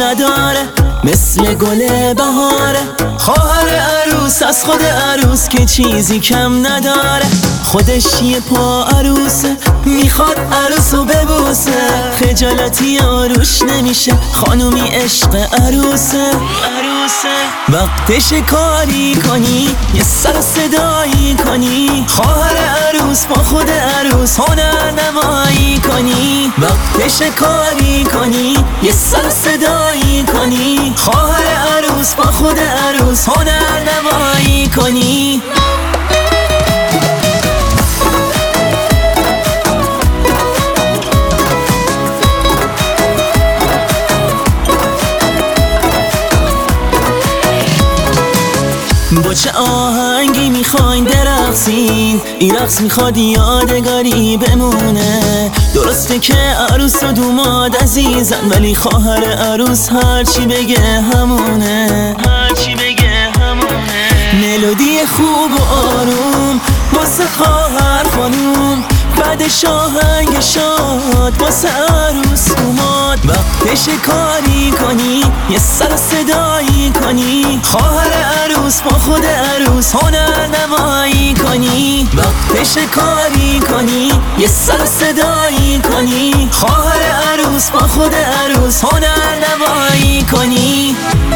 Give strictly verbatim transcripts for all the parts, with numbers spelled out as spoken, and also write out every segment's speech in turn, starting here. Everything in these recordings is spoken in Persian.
نداره، مثل گل بهاره. خواهر عروس از خود عروس که چیزی کم نداره، خودش یه پا عروسه، میخواد عروسو ببوسه. خجالتی آروش نمیشه، خانومی عشق عروسه. عروسه وقتش کاری کنی، یه سر صدایی کنی. خواهر عروس با خود عروس هنر نمایی کنی. وقتش کاری کنی، یه سر صدایی کنی. خواهر عروس با خود عروس هنر نمایی کنی. با چه آهنگی میخواین درقصین؟ این رقص میخواد یادگاری بمونه. درسته که عروس و دوماد عزیزن، ولی خواهر عروس هرچی بگه همونه. هرچی بگه همونه. ملودی خوب و آروم واسه خواهر خانوم، بعدش آهنگ شاد واسه عروس اومد. وقتش کاری کنی، یه سر صدایی کنی. خواهر عروس با خود عروس هنر نمایی کنی. وقتش کاری کنی، یه سر صدایی کنی. خواهر عروس با خود عروس هنر نمایی کنی.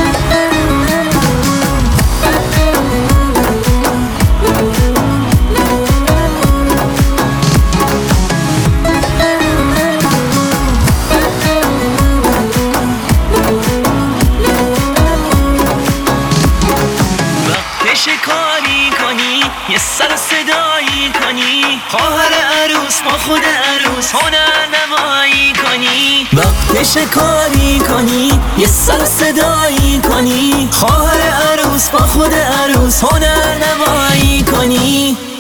کاری کنی، یه سر صدایی کنی. خواهر عروس با خود عروس هنر نمایی کنی. وقتش کاری کنی، یه سر صدایی کنی. خواهر عروس با خود عروس هنر نمایی کنی.